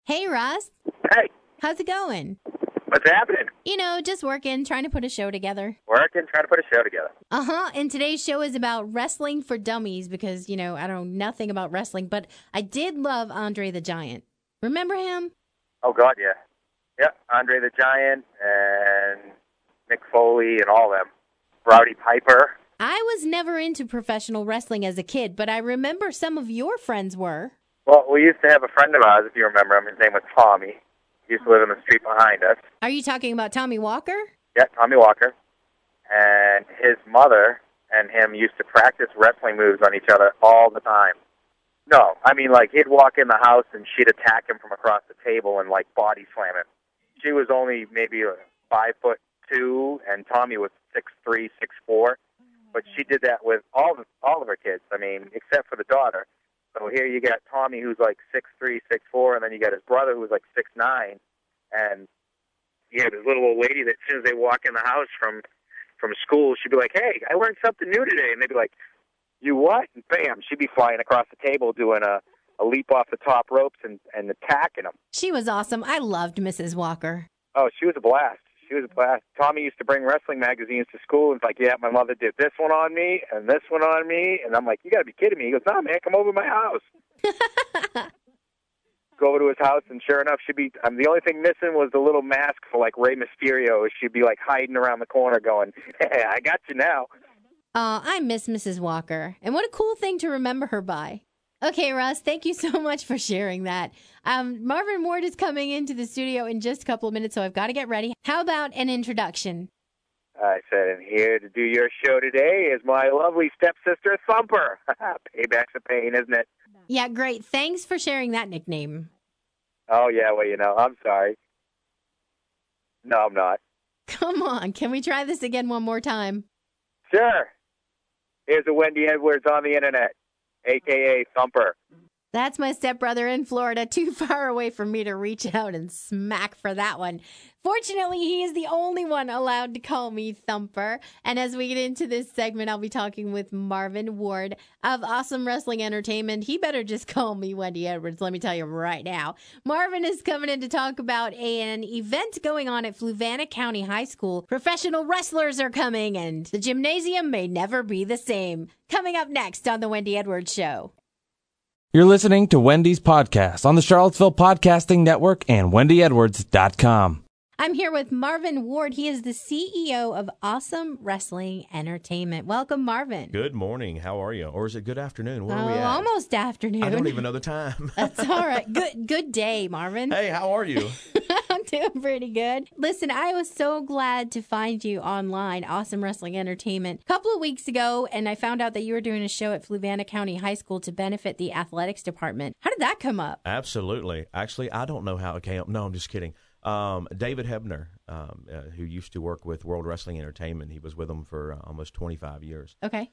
Hey, Russ. Hey, How's it going? what's happening? Just working, trying to put a show together. Working, trying to put a show together. And today's show is about wrestling for dummies because, I don't know nothing about wrestling, but I did love Andre the Giant. Remember him? Oh, God, yeah. Yep, Andre the Giant and Mick Foley and all them. Rowdy Piper. I was never into professional wrestling as a kid, but I remember some of your friends were. Well, we used to have a friend of ours, if you remember him. His name was Tommy. He used to live in the street behind us. Are you talking about Tommy Walker? Yeah, Tommy Walker. And his mother and him used to practice wrestling moves on each other all the time. No, I mean, he'd walk in the house and she'd attack him from across the table and, body slam him. She was only maybe 5'2", and Tommy was 6'3", 6'4", but she did that with all of her kids. I mean, except for the daughter. So here you got Tommy, who's 6'3", 6'4", and then you got his brother, who's 6'9", and you have this little old lady that as soon as they walk in the house from school, she'd be like, "Hey, I learned something new today," and they'd be like, "You what?" And bam, she'd be flying across the table doing a leap off the top ropes and attacking them. She was awesome. I loved Mrs. Walker. Oh, she was a blast. She was a blast. Tommy used to bring wrestling magazines to school and yeah, my mother did this one on me and this one on me. And I'm like, you got to be kidding me. He goes, "No, man, come over to my house." Go over to his house, and sure enough, the only thing missing was the little mask for Rey Mysterio. She'd be hiding around the corner going, "Hey, I got you now." I miss Mrs. Walker. And what a cool thing to remember her by. Okay, Russ, thank you so much for sharing that. Marvin Ward is coming into the studio in just a couple of minutes, so I've got to get ready. How about an introduction? I said, and here to do your show today is my lovely stepsister, Thumper. Payback's a pain, isn't it? Yeah, great. Thanks for sharing that nickname. Oh, yeah, well, I'm sorry. No, I'm not. Come on, can we try this again one more time? Sure. Here's a Wendy Edwards on the internet, a.k.a. Thumper. That's my stepbrother in Florida, too far away for me to reach out and smack for that one. Fortunately, he is the only one allowed to call me Thumper. And as we get into this segment, I'll be talking with Marvin Ward of Awesome Wrestling Entertainment. He better just call me Wendy Edwards, let me tell you right now. Marvin is coming in to talk about an event going on at Fluvanna County High School. Professional wrestlers are coming, and the gymnasium may never be the same. Coming up next on The Wendy Edwards Show. You're listening to Wendy's podcast on the Charlottesville Podcasting Network and wendyedwards.com. I'm here with Marvin Ward. He is the CEO of Awesome Wrestling Entertainment. Welcome, Marvin. Good morning. How are you? Or is it good afternoon? Where are we at? Almost afternoon. I don't even know the time. That's all right. Good day, Marvin. Hey, how are you? I'm doing pretty good. Listen, I was so glad to find you online, Awesome Wrestling Entertainment, a couple of weeks ago, and I found out that you were doing a show at Fluvanna County High School to benefit the athletics department. How did that come up? Absolutely. Actually, I don't know how it came up. No, I'm just kidding. David Hebner, who used to work with World Wrestling Entertainment, he was with them for almost 25 years. Okay.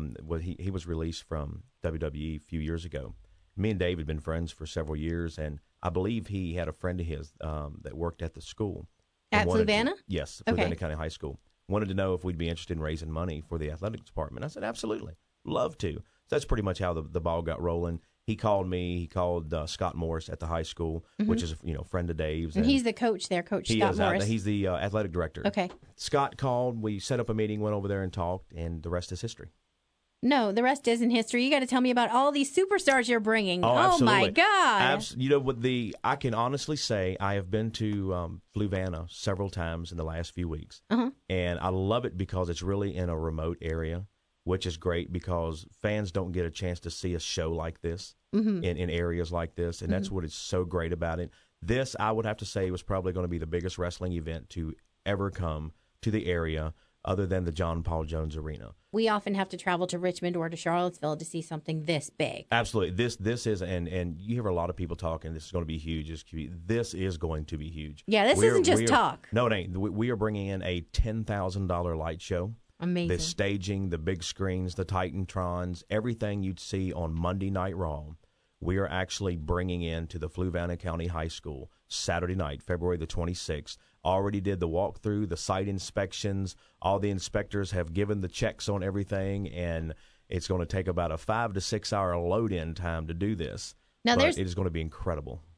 He was released from WWE a few years ago. Me and David had been friends for several years, and I believe he had a friend of his that worked at the school. At Fluvanna? Yes, Okay. Fluvanna County High School. Wanted to know if we'd be interested in raising money for the athletics department. I said, absolutely. Love to. So that's pretty much how the ball got rolling. He called me. He called Scott Morris at the high school, which is a friend of Dave's. And he's the coach there, Coach Scott Morris. He's the athletic director. Okay. Scott called. We set up a meeting, went over there and talked, and the rest is history. No, the rest isn't history. You got to tell me about all these superstars you're bringing. Oh, absolutely. My God. You know what? I can honestly say I have been to Fluvanna several times in the last few weeks, and I love it because it's really in a remote area, which is great because fans don't get a chance to see a show like this in areas like this, and that's what is so great about it. This, I would have to say, was probably going to be the biggest wrestling event to ever come to the area other than the John Paul Jones Arena. We often have to travel to Richmond or to Charlottesville to see something this big. Absolutely. This is, and you hear a lot of people talking, this is going to be huge. This is going to be huge. Yeah, this isn't just talk. No, it ain't. We are bringing in a $10,000 light show. Amazing. The staging, the big screens, the Titantrons, everything you'd see on Monday Night Raw, we are actually bringing in to the Fluvanna County High School Saturday night, February the 26th. Already did the walkthrough, the site inspections. All the inspectors have given the checks on everything, and it's going to take about a 5 to 6 hour load-in time to do this. Now, it is going to be incredible.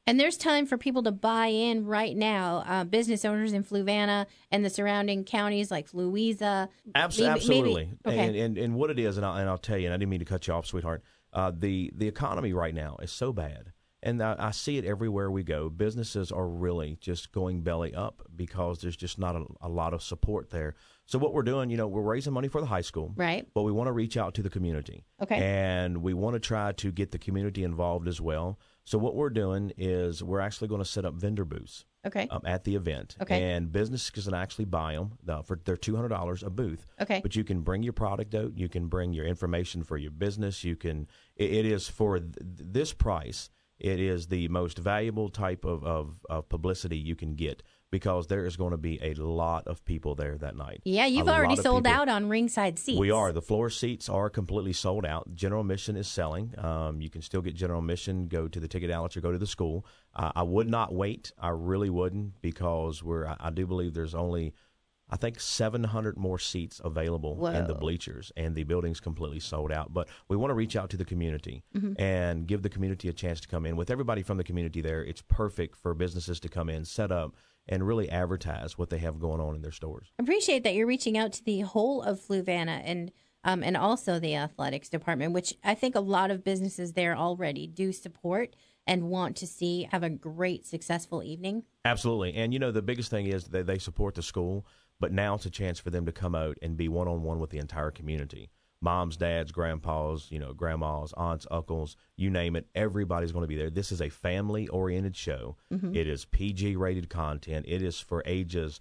And there's time for people to buy in right now. Business owners in Fluvanna and the surrounding counties like Louisa. Absolutely. Okay. And what it is, and I'll tell you, and I didn't mean to cut you off, sweetheart. The economy right now is so bad. And I see it everywhere we go. Businesses are really just going belly up because there's just not a lot of support there. So what we're doing, we're raising money for the high school. Right. But we want to reach out to the community. Okay. And we want to try to get the community involved as well. So what we're doing is we're actually going to set up vendor booths. Okay. At the event. Okay. And businesses can actually buy them for they're $200 a booth. Okay. But you can bring your product out. You can bring your information for your business. You can. It is for this price. It is the most valuable type of publicity you can get because there is going to be a lot of people there that night. Yeah, you've already sold out on ringside seats. We are. The floor seats are completely sold out. General admission is selling. You can still get general admission. Go to the ticket outlets or go to the school. I would not wait. I really wouldn't because I do believe there's only, I think, 700 more seats available in the bleachers, and the building's completely sold out. But we want to reach out to the community and give the community a chance to come in. With everybody from the community there, it's perfect for businesses to come in, set up, and really advertise what they have going on in their stores. I appreciate that you're reaching out to the whole of Fluvanna and also the athletics department, which I think a lot of businesses there already do support and want to see have a great, successful evening. Absolutely. And, the biggest thing is that they support the school. But now it's a chance for them to come out and be one-on-one with the entire community. Moms, dads, grandpas, grandmas, aunts, uncles, you name it. Everybody's going to be there. This is a family-oriented show. Mm-hmm. It is PG-rated content. It is for ages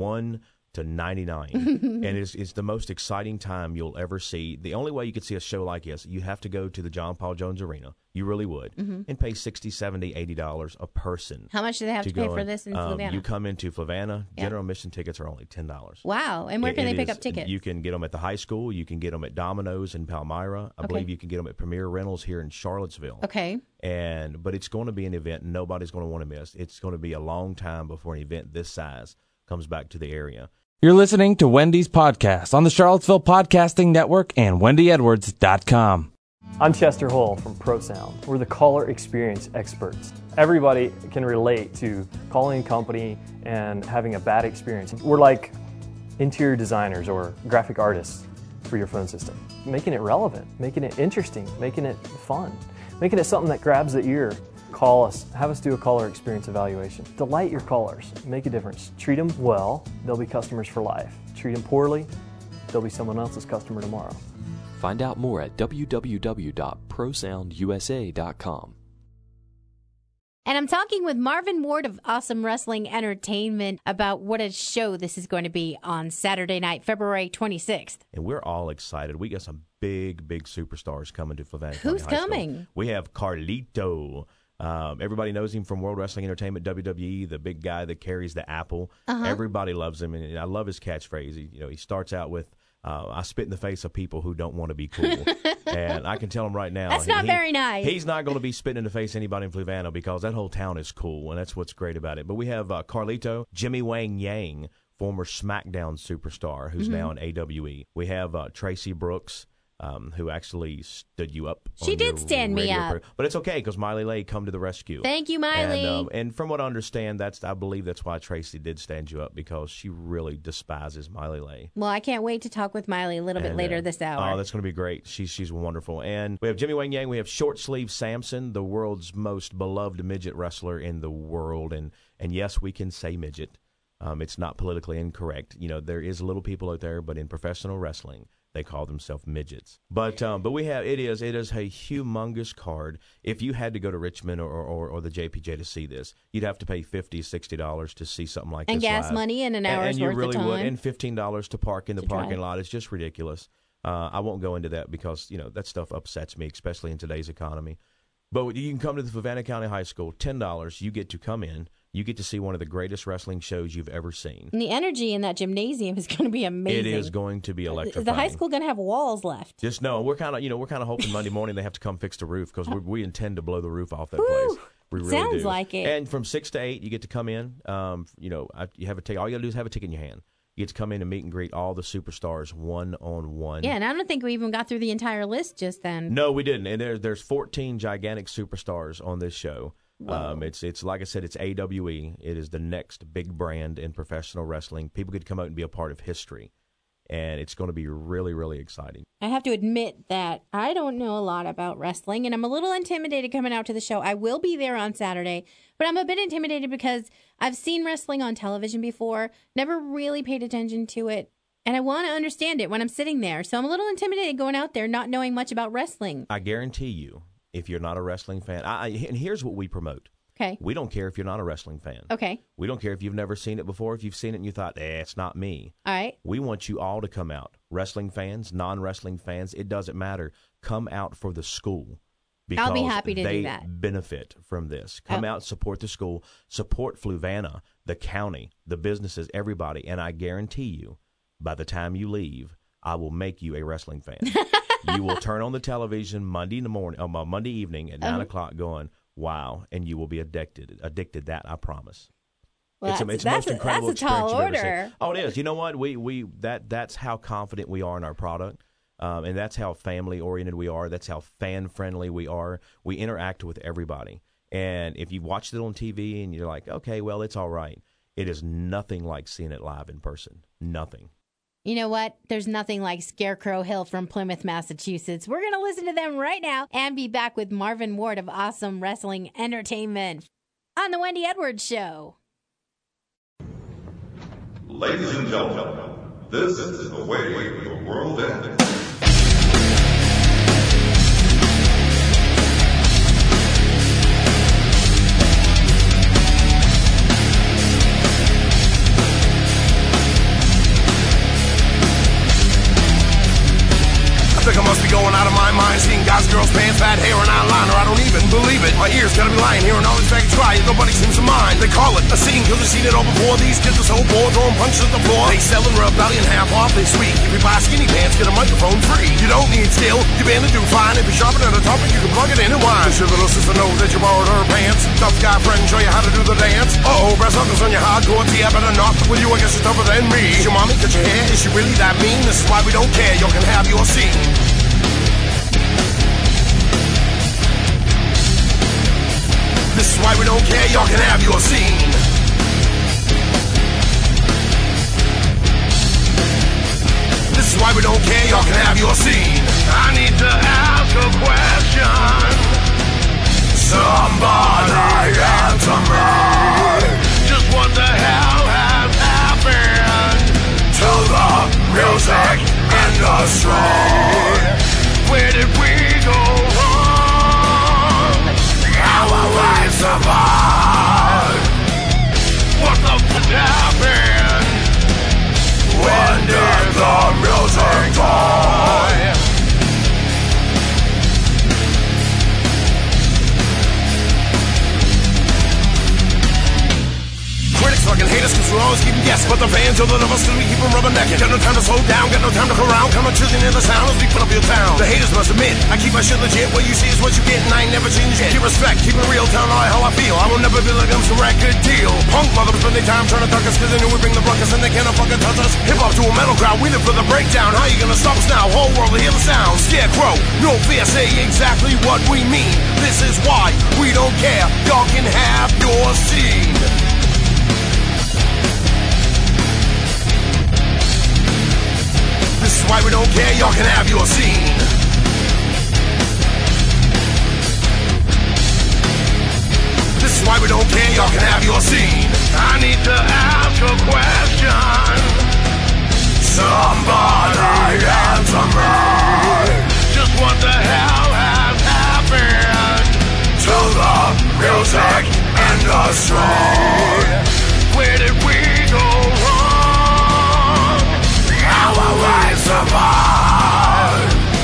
1 to 99. And it's the most exciting time you'll ever see. The only way you could see a show like this, you have to go to the John Paul Jones Arena. You really would. And pay $60, $70, $80 a person. How much do they have to pay for this in Fluvanna? You come into Fluvanna, general admission tickets are only $10. Wow. And where can they pick up tickets? You can get them at the high school. You can get them at Domino's in Palmyra. I believe you can get them at Premier Rentals here in Charlottesville. Okay. But it's going to be an event nobody's going to want to miss. It's going to be a long time before an event this size comes back to the area. You're listening to Wendy's podcast on the Charlottesville Podcasting Network and WendyEdwards.com. I'm Chester Hull from ProSound. We're the caller experience experts. Everybody can relate to calling a company and having a bad experience. We're like interior designers or graphic artists for your phone system. Making it relevant, making it interesting, making it fun, making it something that grabs the ear. Call us, have us do a caller experience evaluation. Delight your callers, make a difference. Treat them well, they'll be customers for life. Treat them poorly, they'll be someone else's customer tomorrow. Find out more at www.prosoundusa.com. And I'm talking with Marvin Ward of Awesome Wrestling Entertainment about what a show this is going to be on Saturday night, February 26th. And we're all excited. We got some big superstars coming to Fluvanna County Who's High School. coming? We have Carlito. Everybody knows him from World Wrestling Entertainment, WWE, the big guy that carries the apple. Everybody loves him, and I love his catchphrase. He starts out with, I spit in the face of people who don't want to be cool. And I can tell him right now. That's not very nice. He's not going to be spitting in the face of anybody in Fluvanna because that whole town is cool, and that's what's great about it. But we have Carlito, Jimmy Wang Yang, former SmackDown superstar, who's now in AWE. We have Tracy Brooks, who actually stood you up. She did stand me up. But it's okay because Miley Lay come to the rescue. Thank you, Miley. And from what I understand, I believe that's why Tracy did stand you up, because she really despises Miley Lay. Well, I can't wait to talk with Miley a little bit later this hour. Oh, that's going to be great. She's wonderful. And we have Jimmy Wang Yang. We have Short Sleeve Samson, the world's most beloved midget wrestler in the world. And yes, we can say midget. It's not politically incorrect. There is little people out there, but in professional wrestling, they call themselves midgets. But we have it is a humongous card. If you had to go to Richmond or the JPJ to see this, you'd have to pay $50, $60 to see something like this. And gas live. money and an hour's worth of time. Would. And $15 to park in the parking lot. It's just ridiculous. I won't go into that because that stuff upsets me, especially in today's economy. But you can come to the Fluvanna County High School, $10. You get to come in. You get to see one of the greatest wrestling shows you've ever seen. And the energy in that gymnasium is going to be amazing. It is going to be electrifying. Is the high school going to have walls left? Just no. We're kind of hoping Monday morning they have to come fix the roof because we intend to blow the roof off that place. We really Sounds do. like it. And from 6 to 8, you get to come in. You have a ticket. All you got to do is have a ticket in your hand. You get to come in and meet and greet all the superstars one-on-one. Yeah, and I don't think we even got through the entire list just then. No, we didn't. And there's 14 gigantic superstars on this show. It's like I said, it's AWE. It is the next big brand in professional wrestling. People could come out and be a part of history, and it's going to be really, really exciting. I have to admit that I don't know a lot about wrestling, and I'm a little intimidated coming out to the show. I will be there on Saturday, but I'm a bit intimidated because I've seen wrestling on television before, never really paid attention to it, and I want to understand it when I'm sitting there. So I'm a little intimidated going out there not knowing much about wrestling. I guarantee you, if you're not a wrestling fan, and here's what we promote. Okay. We don't care if you're not a wrestling fan. Okay. We don't care if you've never seen it before. If you've seen it and you thought, it's not me. All right. We want you all to come out. Wrestling fans, non-wrestling fans, it doesn't matter. Come out for the school. Because I'll be happy to do that. They benefit from this. Come out, support the school, support Fluvanna, the county, the businesses, everybody. And I guarantee you, by the time you leave, I will make you a wrestling fan. You will turn on the television Monday evening at 9 o'clock going, wow, and you will be addicted. That I promise. Well, it's the most incredible experience you've ever seen. Oh, it is. You know what? That's how confident we are in our product, and that's how family oriented we are. That's how fan friendly we are. We interact with everybody. And if you watched it on TV and you're like, okay, well, it's all right. It is nothing like seeing it live in person. Nothing. You know what? There's nothing like Scarecrow Hill from Plymouth, Massachusetts. We're going to listen to them right now and be back with Marvin Ward of Awesome Wrestling Entertainment on The Wendy Edwards Show. Ladies and gentlemen, this is the way the world ends. I think I must be going out of my mind, seeing guys, girls, pants, fat hair, and eyeliner. I don't even believe it. My ears gotta be lying, hearing all these faggots cry, and nobody seems to mind. They call it a scene, cause they've seen it all before. These kids are so bored, throwing punches at the floor. They sell and rub Valley and half off this week. If you buy skinny pants, get a microphone free. You don't need skill, you're bound to do fine. If you're sharper than a topic, you can plug it in and whine. Does your little sister know that you borrowed her pants? Tough guy friend, show you how to do the dance. Uh-oh, brass knuckles on your hardcore tee. I better not. With you, I guess you're tougher than me. Is your mommy cut your hair? Is she really that mean? This is why we don't care, you can have your scene. This is why we don't care, y'all can have your scene. This is why we don't care, y'all can have your scene. I need to ask a question. Somebody answer me. Just what the hell has happened to the music industry? Where did we go wrong? How will I survive? What the fuck happened? When did the music die? Critics fucking hate us cause we always keep them guessing. But the fans are the us cause we keep them rubbernecking. Got no time to slow down, got no time to corral. Come on, choosing in the sound as we put up your town. The haters must admit, I keep my shit legit. What you see is what you get and I ain't never changed it. Keep respect, keep it real, tell all how I feel. I will never be like I'm some record deal. Punk mothers spend their time trying to duck us cause they knew we bring the ruckus and they cannot fucking touch us. Hip hop to a metal crowd, we live for the breakdown. How you gonna stop us now? Whole world will hear the sound. Scarecrow, no fear, say exactly what we mean. This is why we don't care, y'all can have your scene. This is why we don't care, y'all can have your scene. This is why we don't care, y'all can have your scene. I need to ask a question. Somebody answer me. Just what the hell has happened to the music industry? Where did we go wrong? How will I survive?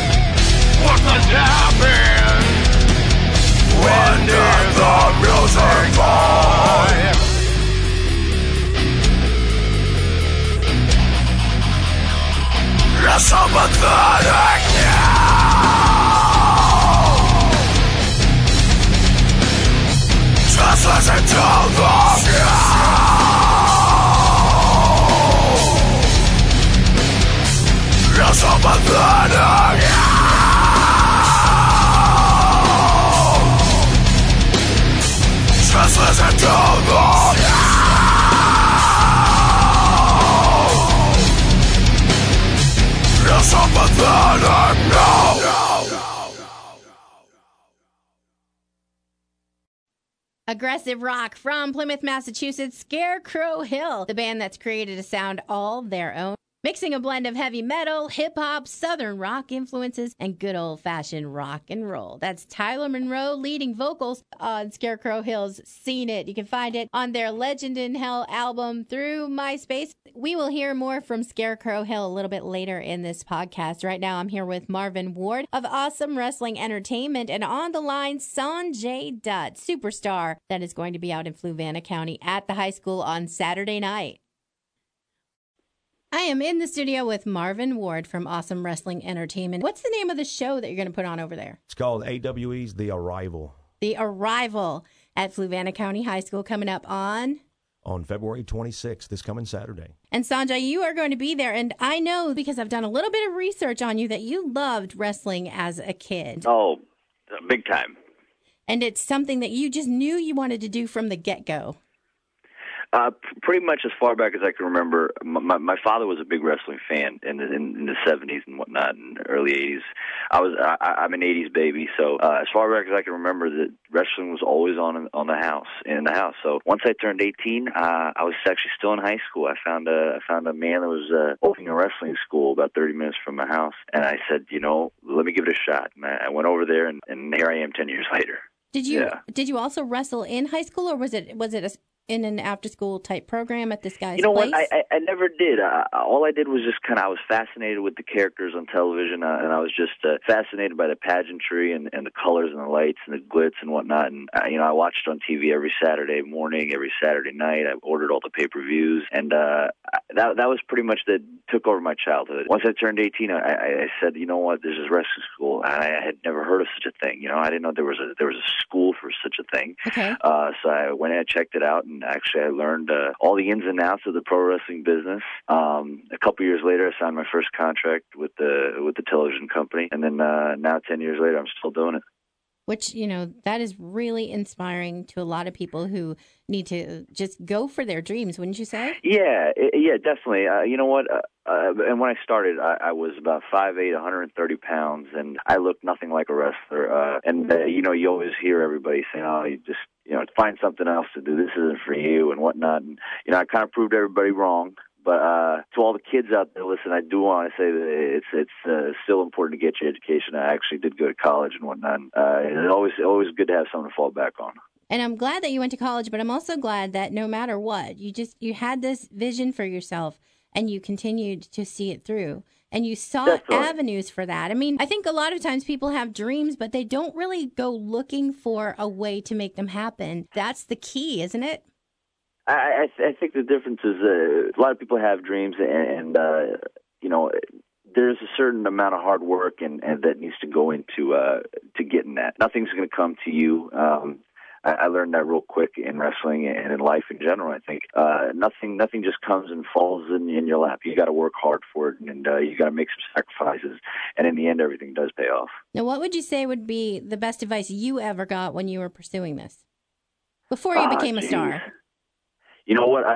Aggressive rock from Plymouth, Massachusetts, Scarecrow Hill, the band that's created a sound all their own, mixing a blend of heavy metal, hip-hop, southern rock influences, and good old-fashioned rock and roll. That's Tyler Monroe leading vocals on Scarecrow Hill's Seen It. You can find it on their Legend in Hell album through MySpace. We will hear more from Scarecrow Hill a little bit later in this podcast. Right now, I'm here with Marvin Ward of Awesome Wrestling Entertainment, and on the line, Sonjay Dutt, superstar that is going to be out in Fluvanna County at the high school on Saturday night. I am in the studio with Marvin Ward from Awesome Wrestling Entertainment. What's the name of the show that you're going to put on over there? It's called AWE's The Arrival. The Arrival at Fluvanna County High School coming up on February 26th, this coming Saturday. And Sonjay, you are going to be there. And I know, because I've done a little bit of research on you, that you loved wrestling as a kid. Oh, big time. And it's something that you just knew you wanted to do from the get-go. Pretty much as far back as I can remember. My father was a big wrestling fan in the 70s and whatnot, and early 80s. I'm an 80s baby, so as far back as I can remember, that wrestling was always in the house. So once I turned 18, I was actually still in high school. I found a man that was opening a wrestling school about 30 minutes from my house, and I said, let me give it a shot. And I went over there, and here I am 10 years later. Did you also wrestle in high school, or was it in an after-school type program at this guy's place? What? I never did. All I did was just I was fascinated with the characters on television, and I was just fascinated by the pageantry and the colors and the lights and the glitz and whatnot. And, I watched on TV every Saturday morning, every Saturday night. I ordered all the pay-per-views, and that was pretty much that took over my childhood. Once I turned 18, I said, you know what, there's this wrestling school. I had never heard of such a thing. I didn't know there was a school for such a thing. Okay. So I went and checked it out, and actually I learned all the ins and outs of the pro wrestling business. A couple years later, I signed my first contract with the television company, and then now 10 years later, I'm still doing it. Which, that is really inspiring to a lot of people who need to just go for their dreams, wouldn't you say? Yeah, definitely. You know what? And when I started, I was about 5'8", 130 pounds, and I looked nothing like a wrestler. You always hear everybody saying, "Oh, you just find something else to do. This isn't for you," and whatnot. And I kind of proved everybody wrong. But to all the kids out there, listen, I do want to say that it's still important to get your education. I actually did go to college and whatnot. It's always good to have something to fall back on. And I'm glad that you went to college, but I'm also glad that no matter what, you had this vision for yourself, and you continued to see it through. And you sought avenues for that. I mean, I think a lot of times people have dreams, but they don't really go looking for a way to make them happen. That's the key, isn't it? I think the difference is a lot of people have dreams, and there's a certain amount of hard work and that needs to go into to getting that. Nothing's going to come to you. I learned that real quick in wrestling and in life in general. I think nothing just comes and falls in your lap. You got to work hard for it, and you got to make some sacrifices. And in the end, everything does pay off. Now, what would you say would be the best advice you ever got when you were pursuing this before you became a star? You know what?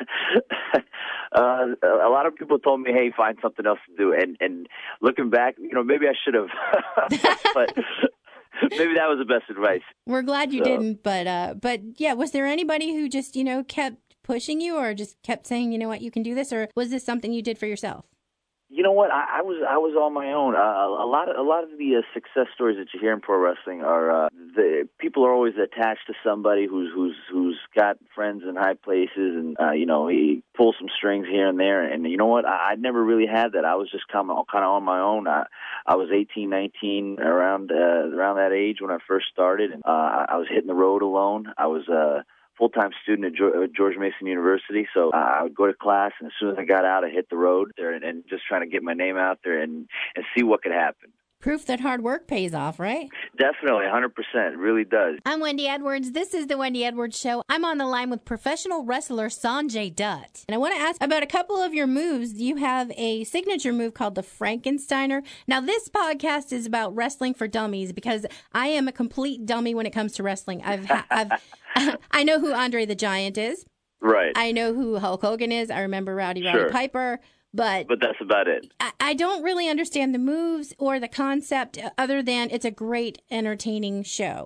A lot of people told me, "Hey, find something else to do." And looking back, maybe I should have, but maybe that was the best advice. We're glad you didn't, but yeah, was there anybody who just kept pushing you, or just kept saying, "You know what, you can do this," or was this something you did for yourself? You know what? I was on my own. A lot of the success stories that you hear in pro wrestling are the people are always attached to somebody who's got friends in high places, and he pulls some strings here and there. And you know what? I never really had that. I was just kind of on my own. I was 18, 19, around that age when I first started, and I was hitting the road alone. I was full-time student at George Mason University, so I would go to class, and as soon as I got out, I hit the road there and just trying to get my name out there and see what could happen. Proof that hard work pays off, right? Definitely, 100%. It really does. I'm Wendy Edwards. This is The Wendy Edwards Show. I'm on the line with professional wrestler Sonjay Dutt. And I want to ask about a couple of your moves. You have a signature move called the Frankensteiner. Now, this podcast is about wrestling for dummies because I am a complete dummy when it comes to wrestling. I know who Andre the Giant is. Right. I know who Hulk Hogan is. I remember Roddy Piper. But that's about it. I don't really understand the moves or the concept other than it's a great, entertaining show.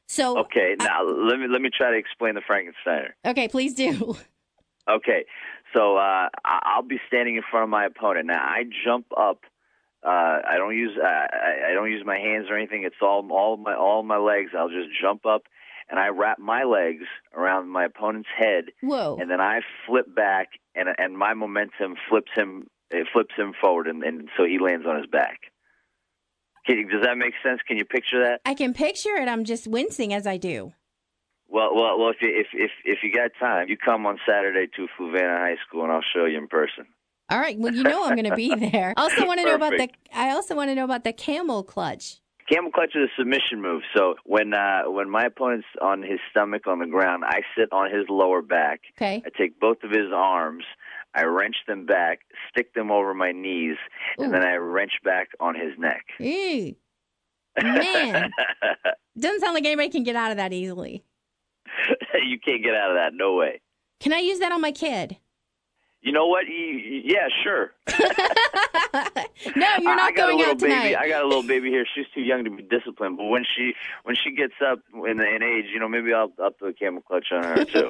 So okay, now let me try to explain the Frankensteiner. Okay, please do. Okay, so I'll be standing in front of my opponent. Now I jump up. I don't use my hands or anything. It's all my legs. I'll just jump up and I wrap my legs around my opponent's head. Whoa! And then I flip back, and my momentum flips him forward, and so he lands on his back. Does that make sense? Can you picture that? I can picture it. I'm just wincing as I do. Well, if you got time, you come on Saturday to Fluvanna High School, and I'll show you in person. All right. Well, you know I'm going to be there. I also want to know about the camel clutch. Camel clutch is a submission move. So when my opponent's on his stomach on the ground, I sit on his lower back. Okay. I take both of his arms, I wrench them back, stick them over my knees, and then I wrench back on his neck. Ew. Man, doesn't sound like anybody can get out of that easily. You can't get out of that. No way. Can I use that on my kid? You know what? Yeah, sure. No, you're not going out tonight. I got a little baby here. She's too young to be disciplined. But when she gets up in age, maybe I'll throw a camel clutch on her too.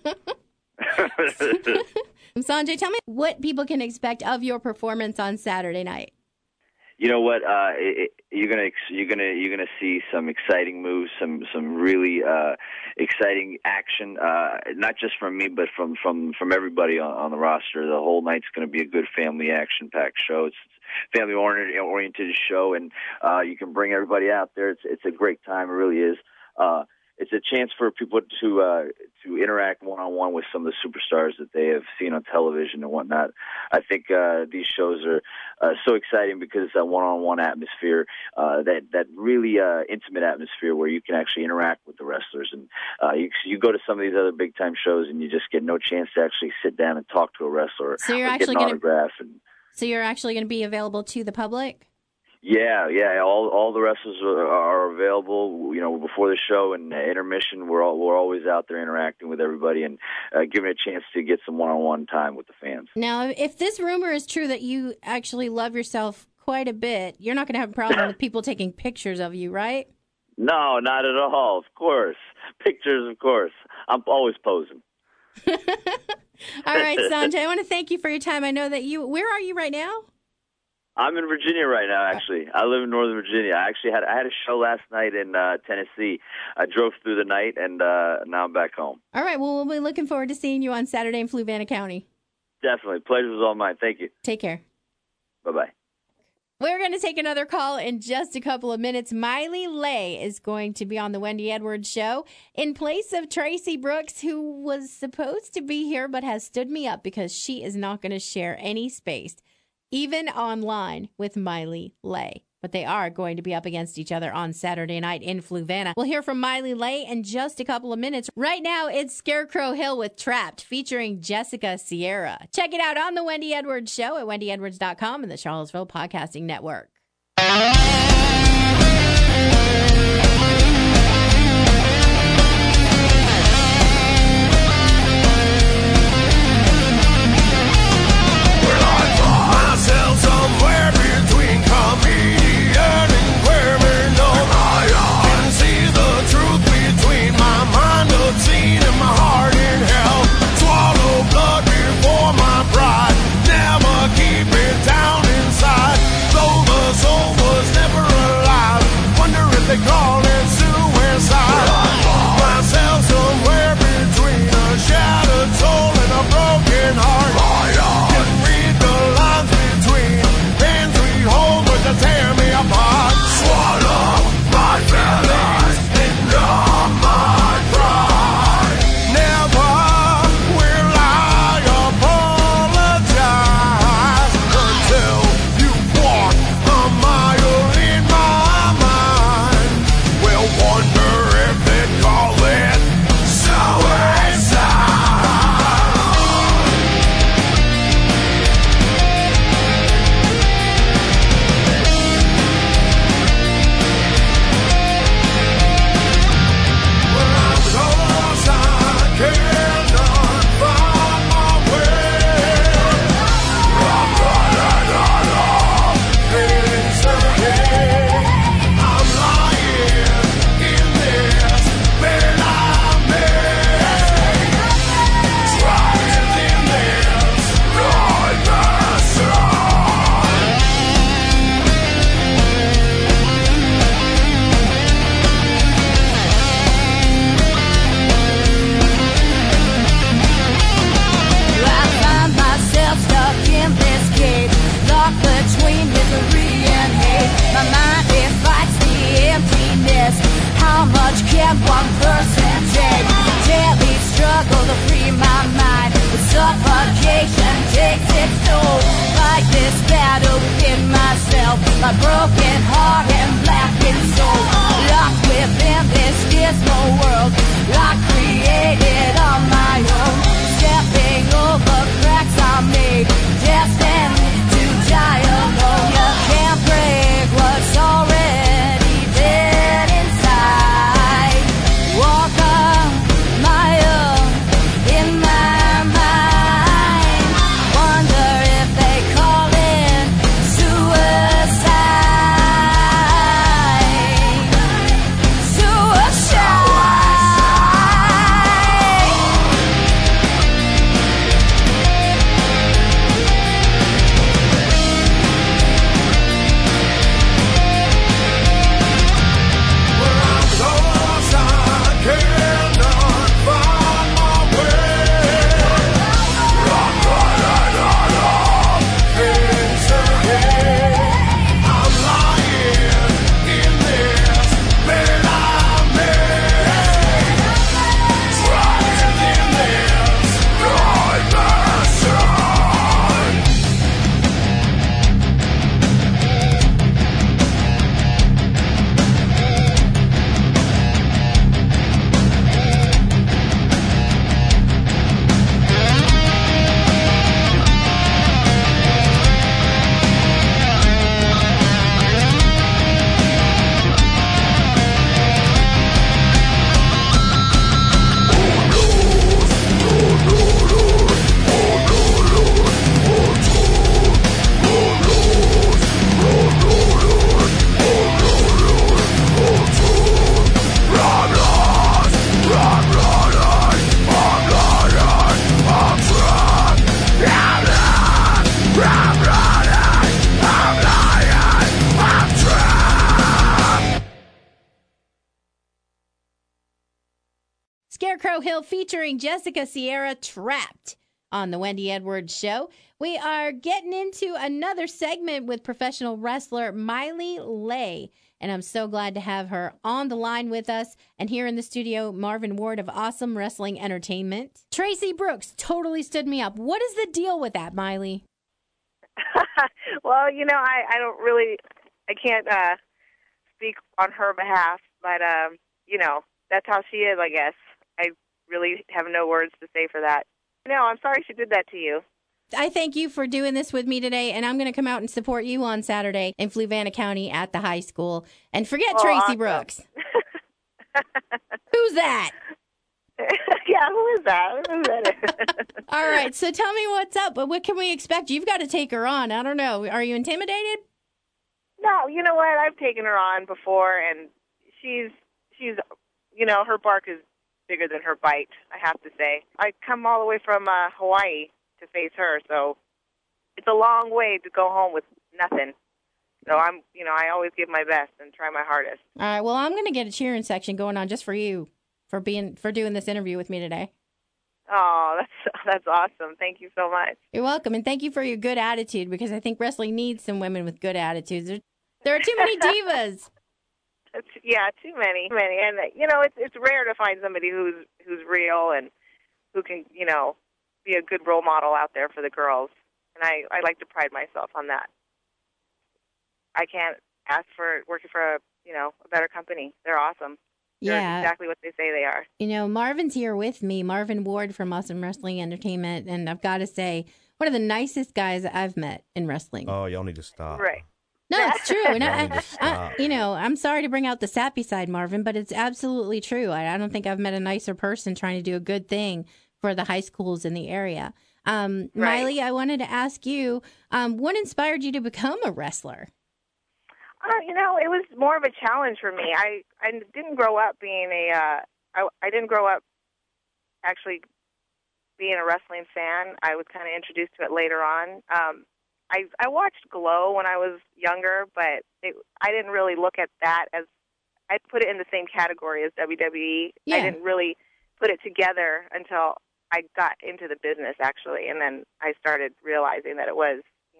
Sanjay, tell me what people can expect of your performance on Saturday night. You know what? You're gonna see some exciting moves, some really exciting action. Not just from me, but from everybody on the roster. The whole night's going to be a good family action-packed show. It's a family-oriented show, and you can bring everybody out there. It's a great time. It really is. It's a chance for people to interact one-on-one with some of the superstars that they have seen on television and whatnot. I think these shows are so exciting because it's that one-on-one atmosphere, that really intimate atmosphere where you can actually interact with the wrestlers. And you go to some of these other big-time shows and you just get no chance to actually sit down and talk to a wrestler so you're or get an autograph. So you're actually going to be available to the public? Yeah. All the wrestlers are available. Before the show and intermission, we're always out there interacting with everybody and giving a chance to get some one-on-one time with the fans. Now, if this rumor is true that you actually love yourself quite a bit, you're not going to have a problem with people taking pictures of you, right? No, not at all. Of course, pictures. Of course, I'm always posing. All right, Sanjay, I want to thank you for your time. I know that where are you right now? I'm in Virginia right now, actually. I live in Northern Virginia. I had a show last night in Tennessee. I drove through the night, and now I'm back home. All right. Well, we'll be looking forward to seeing you on Saturday in Fluvanna County. Definitely. Pleasure was all mine. Thank you. Take care. Bye-bye. We're going to take another call in just a couple of minutes. Miley Lay is going to be on the Wendy Edwards Show in place of Tracy Brooks, who was supposed to be here but has stood me up because she is not going to share any space, even online, with Miley Lay. But they are going to be up against each other on Saturday night in Fluvanna. We'll hear from Miley Lay in just a couple of minutes. Right now, it's Scarecrow Hill with Trapped, featuring Jessica Sierra. Check it out on the Wendy Edwards Show at wendyedwards.com and the Charlottesville Podcasting Network. Somewhere between comedian and criminal, can see the truth between my mind obscene and my heart in hell. Swallow blood before my pride, never keep it down inside. Though the soul was never alive, wonder if they call battle within myself, my broken heart and blackened soul, locked within this dismal world I created on my own, stepping over cracks I made, destined to die alone. You can't break what's already dead inside. Walk a mile in my mind, wonder if they call it suicide. Scarecrow Hill featuring Jessica Sierra, Trapped, on the Wendy Edwards Show. We are getting into another segment with professional wrestler Miley Lay, and I'm so glad to have her on the line with us. And here in the studio, Marvin Ward of Awesome Wrestling Entertainment. Tracy Brooks totally stood me up. What is the deal with that, Miley? Well, I don't really, I can't speak on her behalf, but, that's how she is, I guess. I really have no words to say for that. No, I'm sorry she did that to you. I thank you for doing this with me today, and I'm going to come out and support you on Saturday in Fluvanna County at the high school. And forget Tracy awesome. Brooks. Who's that? Yeah, who is that? All right, so tell me what's up. But what can we expect? You've got to take her on. I don't know. Are you intimidated? No, you know what? I've taken her on before, and she's her bark is bigger than her bite, I have to say. I come all the way from Hawaii to face her, so it's a long way to go home with nothing. So I always give my best and try my hardest. All right, well, I'm going to get a cheering section going on just for you for doing this interview with me today. Oh, that's awesome. Thank you so much. You're welcome, and thank you for your good attitude, because I think wrestling needs some women with good attitudes. There are too many divas. Yeah, too many. And, it's rare to find somebody who's real and who can, be a good role model out there for the girls. And I like to pride myself on that. I can't ask for working for a better company. They're awesome. They're exactly what they say they are. Marvin's here with me, Marvin Ward from Awesome Wrestling Entertainment, and I've got to say, one of the nicest guys I've met in wrestling. Oh, y'all need to stop. Right. No, it's true. And I'm sorry to bring out the sappy side, Marvin, but it's absolutely true. I don't think I've met a nicer person trying to do a good thing for the high schools in the area. Right. Miley, I wanted to ask you, what inspired you to become a wrestler? It was more of a challenge for me. I didn't grow up being I didn't grow up actually being a wrestling fan. I was kind of introduced to it later on. I watched Glow when I was younger, but I didn't really look at that as, I put it in the same category as WWE. Yeah. I didn't really put it together until I got into the business, actually, and then I started realizing that it was,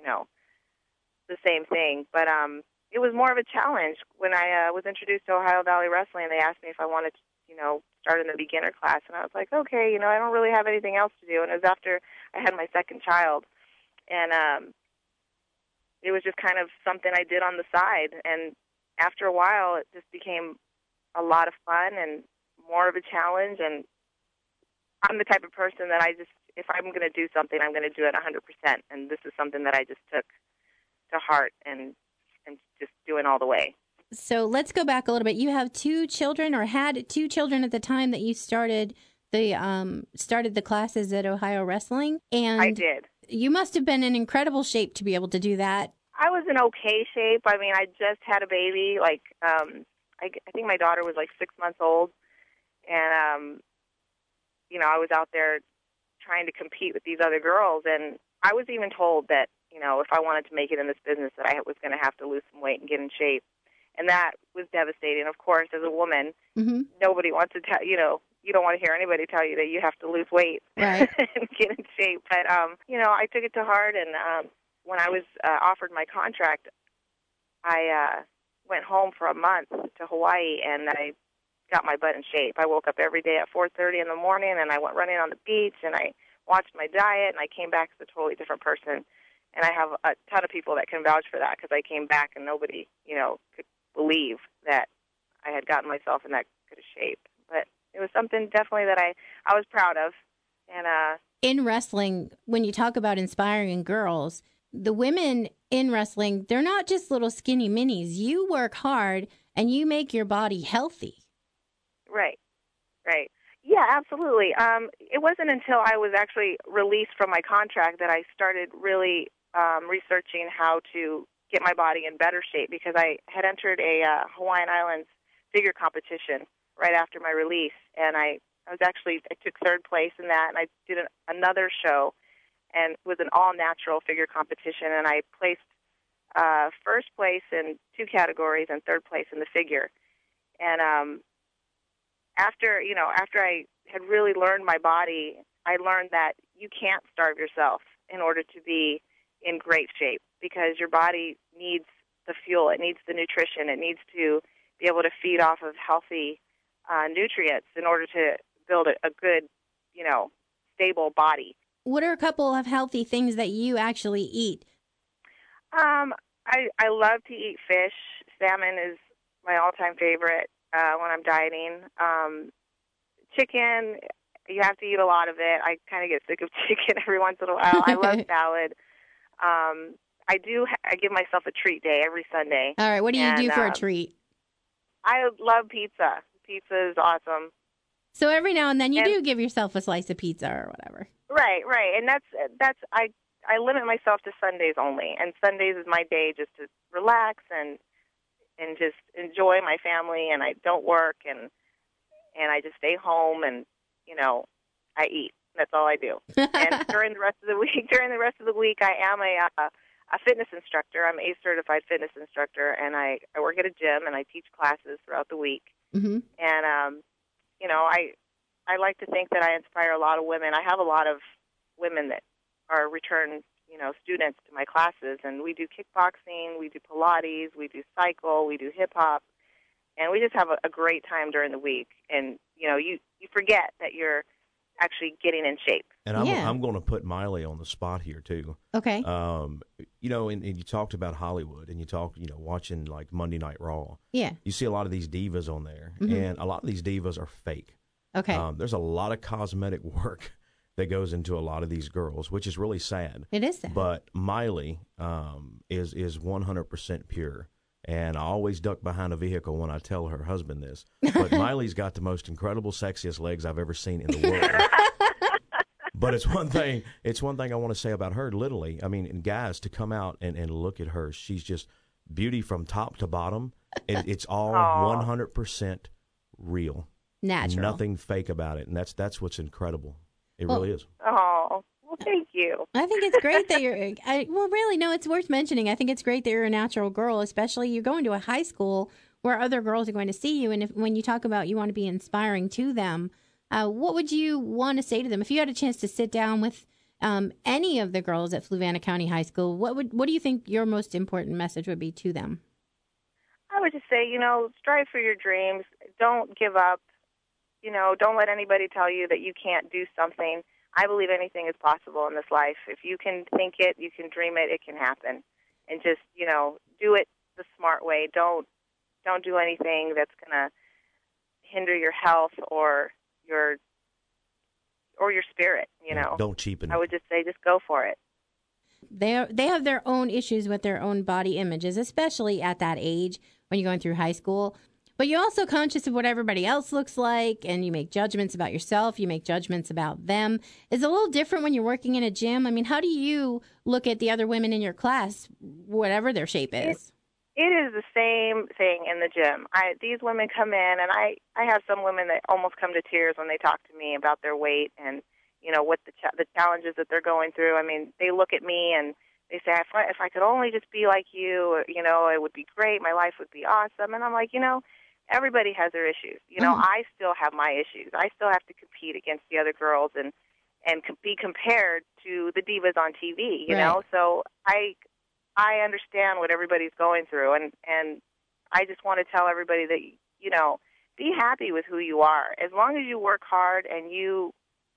the same thing. But it was more of a challenge. When I was introduced to Ohio Valley Wrestling, they asked me if I wanted to, start in the beginner class, and I was like, okay, I don't really have anything else to do. And it was after I had my second child, and it was just kind of something I did on the side. And after a while, it just became a lot of fun and more of a challenge. And I'm the type of person that if I'm going to do something, I'm going to do it 100%. And this is something that I just took to heart and just doing all the way. So let's go back a little bit. You have 2 children, or had 2 children at the time that you started the classes at Ohio Wrestling. And I did. You must have been in incredible shape to be able to do that. I was in okay shape. I mean, I just had a baby. Like, I think my daughter was like 6 months old, and I was out there trying to compete with these other girls, and I was even told that if I wanted to make it in this business, that I was going to have to lose some weight and get in shape, and that was devastating. Of course, as a woman, nobody wants to tell you don't want to hear anybody tell you that you have to lose weight right. and get in shape. But I took it to heart, and when I was offered my contract, I went home for a month to Hawaii, and I got my butt in shape. I woke up every day at 4:30 in the morning, and I went running on the beach, and I watched my diet, and I came back as a totally different person. And I have a ton of people that can vouch for that, because I came back and nobody, could believe that I had gotten myself in that good a shape. But it was something definitely that I was proud of. And in wrestling, when you talk about inspiring girls, the women in wrestling, they're not just little skinny minis. You work hard and you make your body healthy. Right. Yeah, absolutely. It wasn't until I was actually released from my contract that I started really researching how to get my body in better shape, because I had entered a Hawaiian Islands figure competition right after my release, and I took 3rd place in that, and I did another show, and it was an all-natural figure competition, and I placed 1st place in 2 categories and 3rd place in the figure. And after I had really learned my body, I learned that you can't starve yourself in order to be in great shape, because your body needs the fuel, it needs the nutrition, it needs to be able to feed off of healthy nutrients in order to build a good, stable body. What are a couple of healthy things that you actually eat? I love to eat fish. Salmon is my all-time favorite when I'm dieting. Chicken, you have to eat a lot of it. I kind of get sick of chicken every once in a while. I love salad. I give myself a treat day every Sunday. All right, what do you do for a treat? I love pizza. Pizza is awesome. So every now and then you do give yourself a slice of pizza or whatever. Right. And I limit myself to Sundays only, and Sundays is my day just to relax and just enjoy my family, and I don't work, and I just stay home, and I eat. That's all I do. And during the rest of the week, I am a fitness instructor. I'm a certified fitness instructor, and I work at a gym, and I teach classes throughout the week. Mm-hmm. And I like to think that I inspire a lot of women. I have a lot of women that are return students to my classes, and we do kickboxing, we do Pilates, we do cycle, we do hip hop, and we just have a great time during the week. And you forget that you're actually getting in shape. And I'm going to put Miley on the spot here too. Okay. And you talked about Hollywood, and you talked, watching like Monday Night Raw. Yeah. You see a lot of these divas on there, and a lot of these divas are fake. Okay. There's a lot of cosmetic work that goes into a lot of these girls, which is really sad. It is sad. But Miley is 100% pure. And I always duck behind a vehicle when I tell her husband this. But Miley's got the most incredible, sexiest legs I've ever seen in the world. But it's one thing I want to say about her, literally. I mean, and guys, to come out and look at her, she's just beauty from top to bottom. It's all 100% real. Natural. Nothing fake about it. And that's what's incredible. It really is. Oh, well, thank you. I think it's great that you're, it's worth mentioning. I think it's great that you're a natural girl, especially you're going to a high school where other girls are going to see you. And when you talk about you want to be inspiring to them, what would you want to say to them? If you had a chance to sit down with any of the girls at Fluvanna County High School, what do you think your most important message would be to them? I would just say, strive for your dreams. Don't give up. Don't let anybody tell you that you can't do something. I believe anything is possible in this life. If you can think it, you can dream it, it can happen. and just, do it the smart way. Don't do anything that's going to hinder your health or your spirit, Don't cheapen it. I would just say just go for it. They have their own issues with their own body images, especially at that age when you're going through high school. But you're also conscious of what everybody else looks like, and you make judgments about yourself. You make judgments about them. It's a little different when you're working in a gym. I mean, how do you look at the other women in your class, whatever their shape is? It is the same thing in the gym. These women come in, and I have some women that almost come to tears when they talk to me about their weight and, what the challenges that they're going through. I mean, they look at me and they say, if I could only just be like you, it would be great. My life would be awesome. And I'm like, everybody has their issues. I still have my issues. I still have to compete against the other girls and be compared to the divas on TV, you know? So I understand what everybody's going through, and I just want to tell everybody that, be happy with who you are. As long as you work hard and you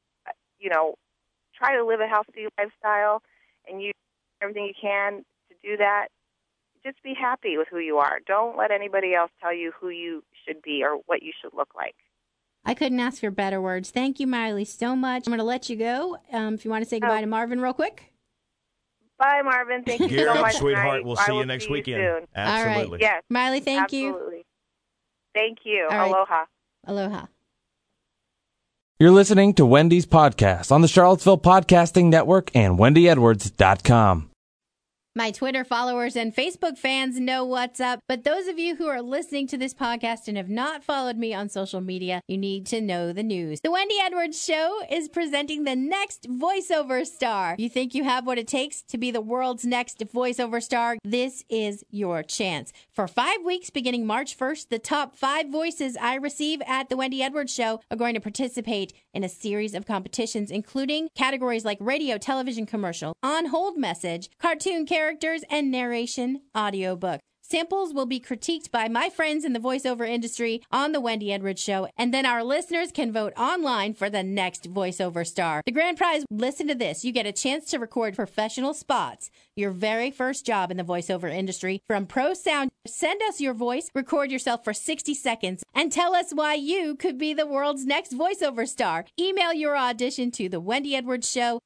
try to live a healthy lifestyle and you do everything you can to do that, just be happy with who you are. Don't let anybody else tell you who you should be or what you should look like. I couldn't ask for better words. Thank you, Miley, so much. I'm going to let you go. If you want to say goodbye to Marvin real quick. Bye, Marvin. Thank you Gear so up, much. sweetheart. We'll see you next see weekend. You soon. Absolutely. All right. Yes. Miley, thank you. Absolutely. Thank you. All right. Aloha. Aloha. You're listening to Wendy's podcast on the Charlottesville Podcasting Network and WendyEdwards.com. My Twitter followers and Facebook fans know what's up, but those of you who are listening to this podcast and have not followed me on social media, you need to know the news. The Wendy Edwards Show is presenting the next voiceover star. You think you have what it takes to be the world's next voiceover star? This is your chance. For 5 weeks beginning March 1st, the top 5 voices I receive at the Wendy Edwards Show are going to participate in a series of competitions, including categories like radio, television commercial, on-hold message, cartoon characters, and narration audiobook. Samples will be critiqued by my friends in the voiceover industry on The Wendy Edwards Show, and then our listeners can vote online for the next voiceover star. The grand prize, listen to this, you get a chance to record professional spots, your very first job in the voiceover industry from Pro Sound. Send us your voice, record yourself for 60 seconds, and tell us why you could be the world's next voiceover star. Email your audition to The Wendy Edwards Show,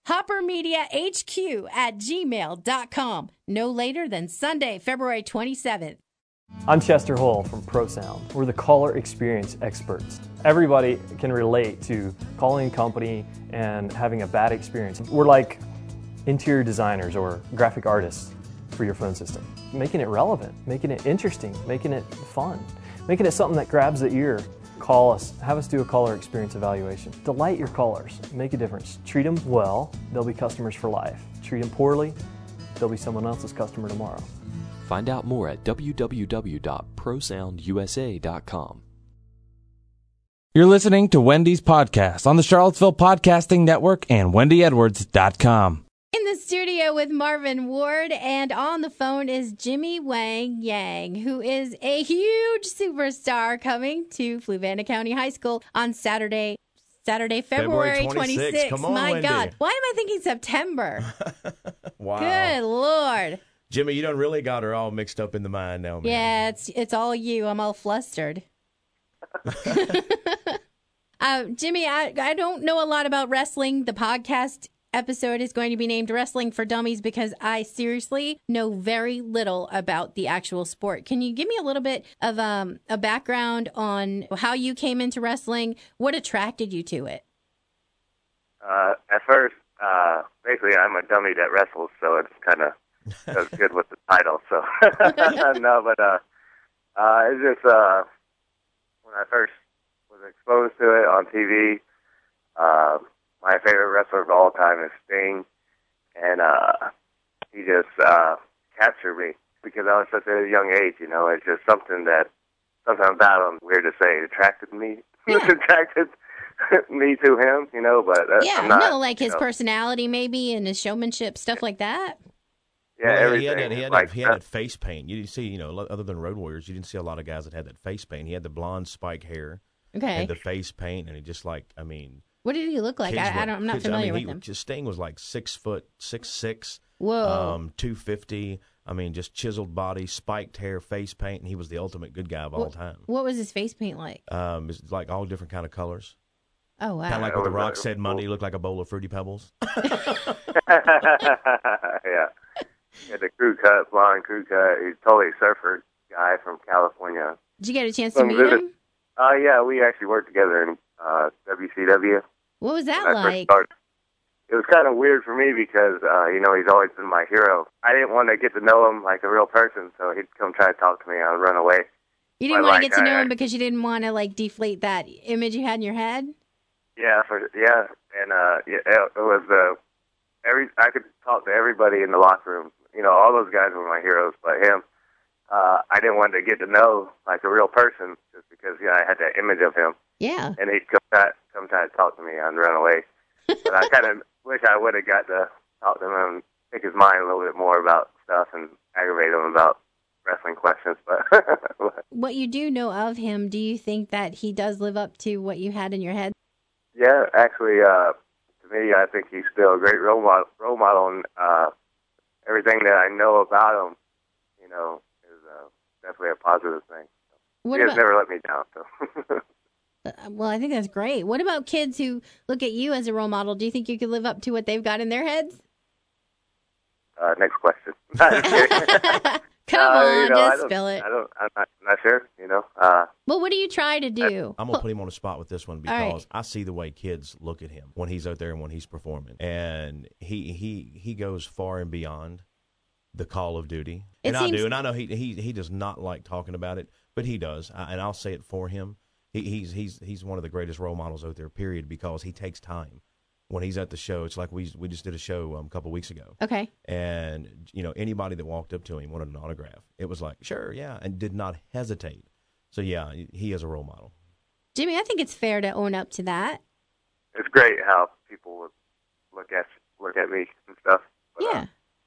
hoppermediahq@gmail.com. No later than Sunday, February 27th. I'm Chester Hull from ProSound. We're the caller experience experts. Everybody can relate to calling a company and having a bad experience. We're like interior designers or graphic artists for your phone system. Making it relevant, making it interesting, making it fun, making it something that grabs the ear. Call us, have us do a caller experience evaluation. Delight your callers, make a difference. Treat them well, they'll be customers for life. Treat them poorly, they'll be someone else's customer tomorrow. Find out more at www.prosoundusa.com. You're listening to Wendy's podcast on the Charlottesville Podcasting Network and WendyEdwards.com. In the studio with Marvin Ward, and on the phone is Jimmy Wang Yang, who is a huge superstar coming to Fluvanna County High School on Saturday, February 26th. Come on, My Wendy. God. Why am I thinking September? Wow. Good Lord. Jimmy, you done really got her all mixed up in the mind now, man. Yeah, it's all you. I'm all flustered. Jimmy, I don't know a lot about wrestling. The podcast episode is going to be named Wrestling for Dummies because I seriously know very little about the actual sport. Can you give me a little bit of a background on how you came into wrestling? What attracted you to it? At first, basically, I'm a dummy that wrestles, so it's kind of goes good with the title. So no, but it's just when I first was exposed to it on TV. My favorite wrestler of all time is Sting, and he just captured me because I was such a young age. You know, it's just something that sometimes I'm weird to say attracted me. Attracted me to him, you know, but yeah, I'm not, like his personality maybe and his showmanship, stuff like that. Well, Yeah, everything. He had that face paint. You didn't see, you know, other than Road Warriors, you didn't see a lot of guys that had that face paint. He had the blonde spike hair, okay, and the face paint, and he just what did he look like? I'm not familiar with him. Sting was like 6'6". Whoa. 250. I mean, just chiseled body, spiked hair, face paint, and he was the ultimate good guy of all time. What was his face paint like? It's like all different kind of colors. Oh, wow. Kind of like what The Rock said Monday, looked like a bowl of Fruity Pebbles. Yeah. He had the crew cut, blonde crew cut. He's totally a surfer guy from California. Did you get a chance to meet him? Yeah, we actually worked together in WCW. What was that when I first like? started. It was kind of weird for me because, he's always been my hero. I didn't want to get to know him like a real person, so he'd come try to talk to me. I would run away. You didn't want to get to know him because you didn't want to, like, deflate that image you had in your head? Yeah, and it was I could talk to everybody in the locker room. You know, all those guys were my heroes, but him, I didn't want to get to know like a real person just because I had that image of him. Yeah. And he'd come try to talk to me and run away. But I kind of wish I would have got to talk to him and pick his mind a little bit more about stuff and aggravate him about wrestling questions. But what you do know of him, do you think that he does live up to what you had in your head? Yeah, actually, to me, I think he's still a great role model, and everything that I know about him, is definitely a positive thing. He has never let me down. So. Well, I think that's great. What about kids who look at you as a role model? Do you think you could live up to what they've got in their heads? Next question. Come on, just spill it. I'm not sure, Well, what do you try to do? I'm going to put him on the spot with this one because I see the way kids look at him when he's out there and when he's performing. And he goes far and beyond the call of duty. And I do. And I know he does not like talking about it, but he does. And I'll say it for him. He's one of the greatest role models out there, period, because he takes time. When he's at the show, it's like we just did a show a couple of weeks ago. Okay. And, anybody that walked up to him wanted an autograph. It was like, sure, yeah, and did not hesitate. So, yeah, he is a role model. Jimmy, I think it's fair to own up to that. It's great how people would look at me and stuff. But, yeah.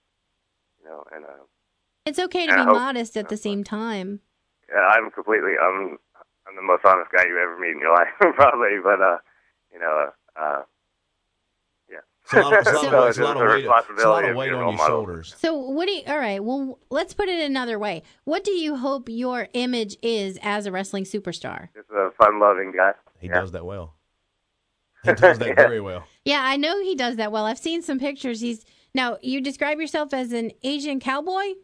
It's okay to be modest at the same time. Yeah, I'm the most honest guy you ever meet in your life, probably. But, yeah. It's a lot of weight on your shoulders. So all right, well, let's put it another way. What do you hope your image is as a wrestling superstar? Just a fun-loving guy. He does that well. He does that very well. Yeah, I know he does that well. I've seen some pictures. Now, you describe yourself as an Asian cowboy?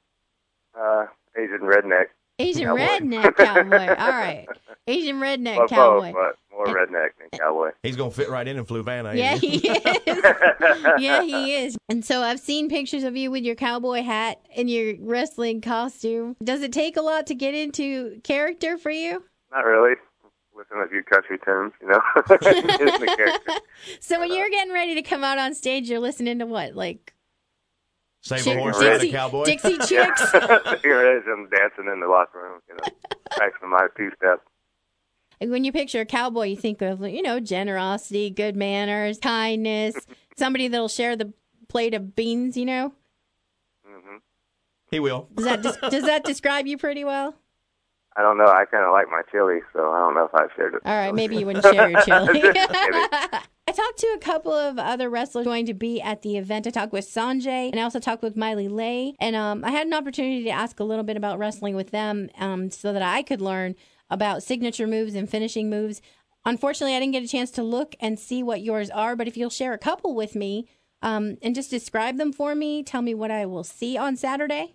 Asian redneck. Asian redneck cowboy. All right. Asian redneck cowboy. But more redneck than cowboy. He's going to fit right in Fluvanna. Yeah, he is. Yeah, he is. And so I've seen pictures of you with your cowboy hat and your wrestling costume. Does it take a lot to get into character for you? Not really. Listen to a few country tunes, It's the character. So when you're getting ready to come out on stage, you're listening to what? Like... Save a horse, ride a cowboy. Dixie Chicks. Here it is. I'm dancing in the locker room, practicing my two-step. And when you picture a cowboy, you think of, generosity, good manners, kindness, somebody that'll share the plate of beans, Mm-hmm. He will. Does that describe you pretty well? I don't know. I kind of like my chili, so I don't know if I've shared it. All right, maybe you wouldn't share your chili. I talked to a couple of other wrestlers going to be at the event. I talked with Sanjay, and I also talked with Miley Lay. And I had an opportunity to ask a little bit about wrestling with them so that I could learn about signature moves and finishing moves. Unfortunately, I didn't get a chance to look and see what yours are, but if you'll share a couple with me and just describe them for me, tell me what I will see on Saturday.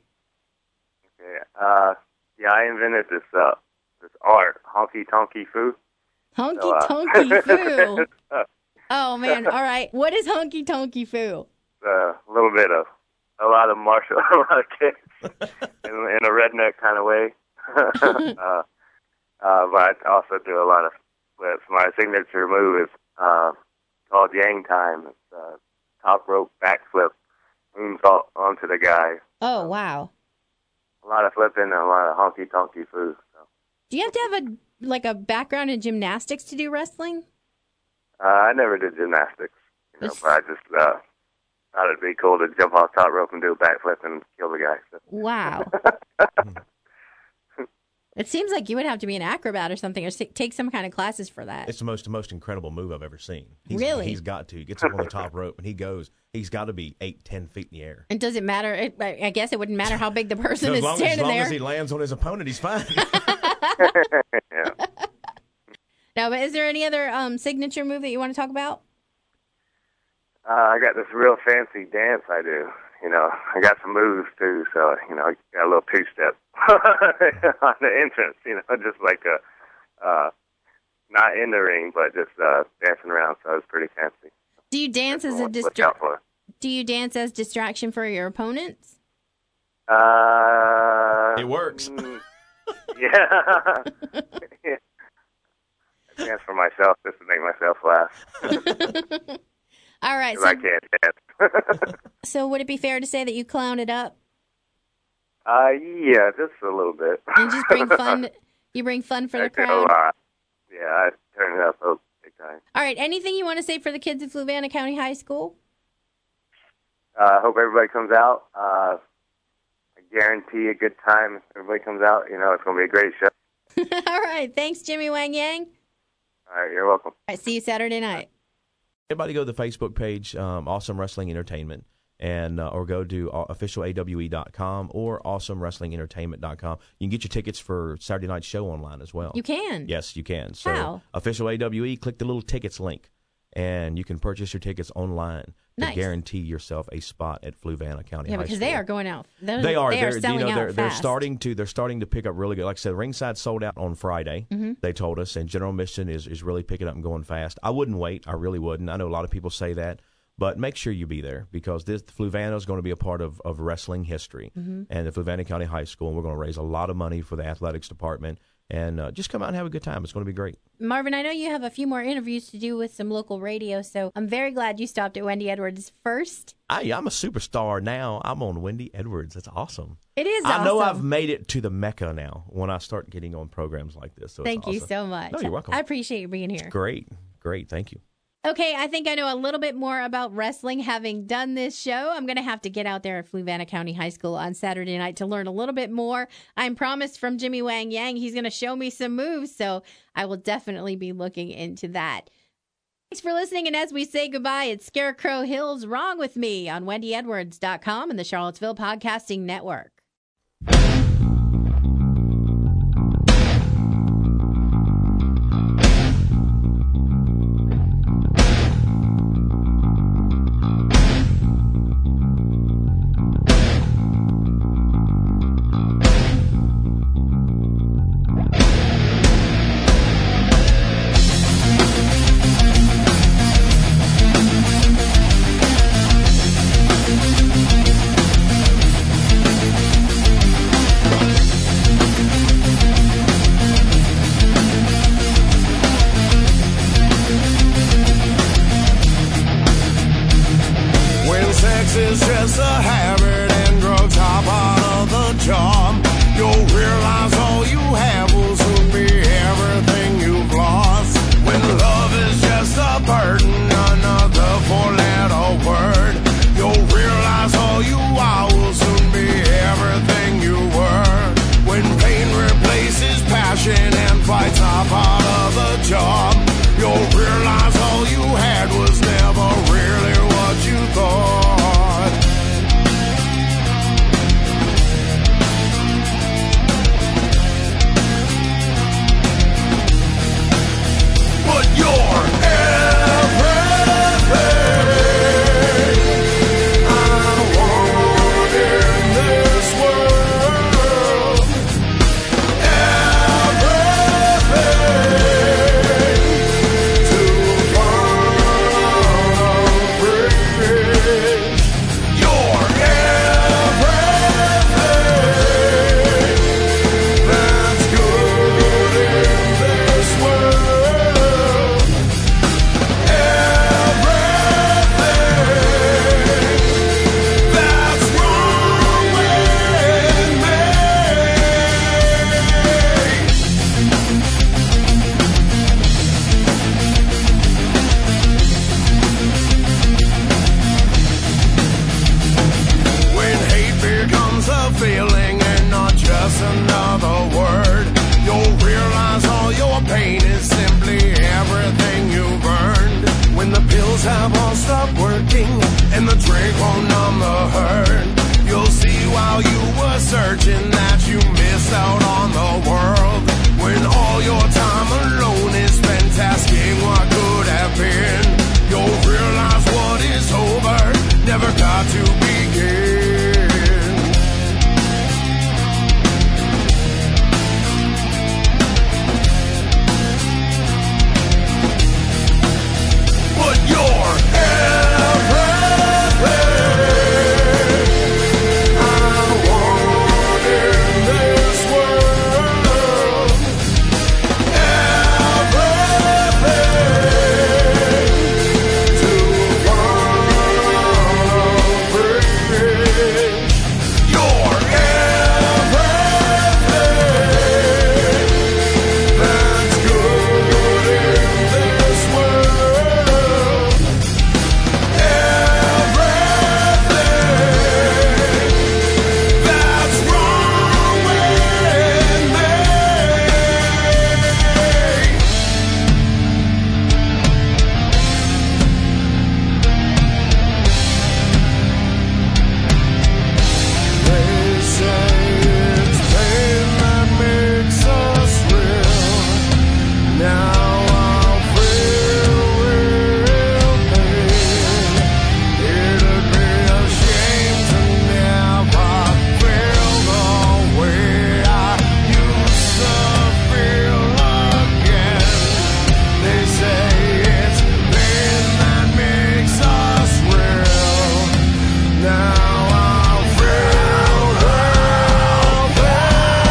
Okay. Yeah, I invented this art, honky tonky foo. Honky tonky foo. Oh man! All right, what is honky tonky foo? A little bit of a lot of martial kicks in a redneck kind of way. But I also do a lot of flips. My signature move is called Yang Time. It's top rope backflip, moonsault onto the guy. Oh wow! A lot of flipping and a lot of honky tonky foo. So. Do you have to have a background in gymnastics to do wrestling? I never did gymnastics, but I just thought it'd be cool to jump off top rope and do a backflip and kill the guy. So. Wow. It seems like you would have to be an acrobat or something, or take some kind of classes for that. It's the most incredible move I've ever seen. Really? He's got to. He gets up on the top rope, and he's got to be 8-10 feet in the air. And does it matter? I guess it wouldn't matter how big the person is standing there. As long as he lands on his opponent, he's fine. Yeah. No, but is there any other signature move that you want to talk about? I got this real fancy dance I do. You know, I got some moves too, so, you know, I got a little two-step on the entrance, you know, just like not in the ring, but just dancing around, so it was pretty fancy. Do you dance as a distraction for your opponents? It works. Yeah. I dance for myself just to make myself laugh. All right. So, I can't dance. So would it be fair to say that you clown it up? Yeah, just a little bit. And just bring fun. You bring fun for the crowd? Yeah, I turn it up big time. All right. Anything you want to say for the kids at Fluvanna County High School? I hope everybody comes out. I guarantee a good time if everybody comes out. You know, it's going to be a great show. All right. Thanks, Jimmy Wang Yang. All right, you're welcome. All right, see you Saturday night. Everybody go to the Facebook page, Awesome Wrestling Entertainment, and or go to officialawe.com or awesomewrestlingentertainment.com. You can get your tickets for Saturday night's show online as well. You can? Yes, you can. So How? Official AWE, click the little tickets link, and you can purchase your tickets online to guarantee yourself a spot at Fluvanna County High School. Yeah, because they are going out. They are. They're selling out they're fast. starting to pick up really good. Like I said, Ringside sold out on Friday. Mm-hmm. They told us, and General Mission is really picking up and going fast. I wouldn't wait. I really wouldn't. I know a lot of people say that, but make sure you be there because Fluvanna is going to be a part of wrestling history and the Fluvanna County High School. And we're going to raise a lot of money for the athletics department. And just come out and have a good time. It's going to be great. Marvin, I know you have a few more interviews to do with some local radio, so I'm very glad you stopped at Wendy Edwards first. I'm a superstar now. I'm on Wendy Edwards. That's awesome. It is awesome. I know I've made it to the Mecca now when I start getting on programs like this. So Thank you so much. No, you're welcome. I appreciate you being here. It's great. Thank you. Okay, I think I know a little bit more about wrestling having done this show. I'm going to have to get out there at Fluvanna County High School on Saturday night to learn a little bit more. I'm promised from Jimmy Wang Yang he's going to show me some moves, so I will definitely be looking into that. Thanks for listening, and as we say goodbye, it's Scarecrow Hill's Wrong With Me on WendyEdwards.com and the Charlottesville Podcasting Network. Is just a habit and drugs are part of the job. You'll realize all you have will soon be everything you've lost. When love is just a burden, another four-letter word. You'll realize all you are will soon be everything you were. When pain replaces passion and fights are part of the job, you'll realize all you had was never really what you thought. But you're everything. about to begin. But you're everything I want in this world. Everything to accomplish. You're everything that's good in this world. Everything that's wrong with me. They say it's pain that makes us real. Now I'll feel real pain. It'd be a shame to never feel the way I used to feel again. They say it's pain that makes us real. Now I'll feel real pain.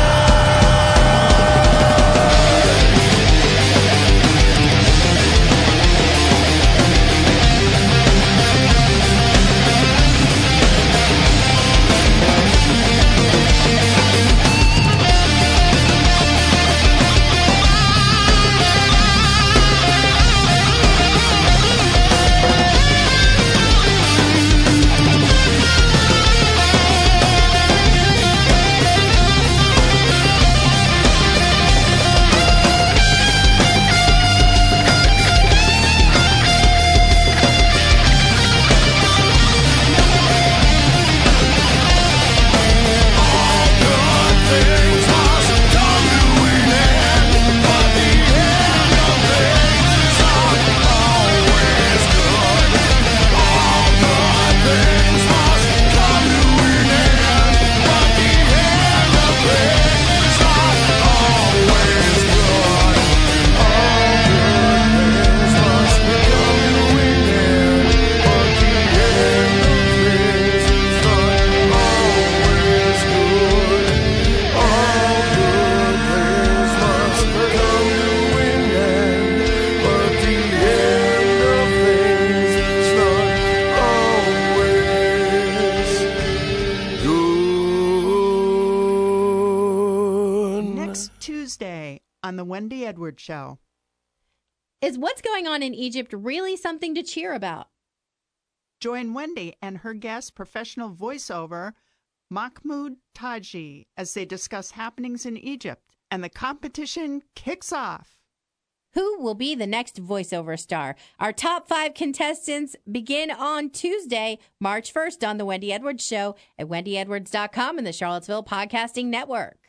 Things must come to an end, but the end of things is not always good. All good things must come to an end, but the end of things is not always good. All good things must come to an end, but the end of things is not always good. All good things must come to an end, but the end of things is not always good. Next Tuesday on The Wendy Edwards Show. Is what's going on in Egypt really something to cheer about? Join Wendy and her guest, professional voiceover Mahmoud Taji, as they discuss happenings in Egypt. And the competition kicks off. Who will be the next voiceover star? Our top 5 contestants begin on Tuesday, March 1st on The Wendy Edwards Show at wendyedwards.com and the Charlottesville Podcasting Network.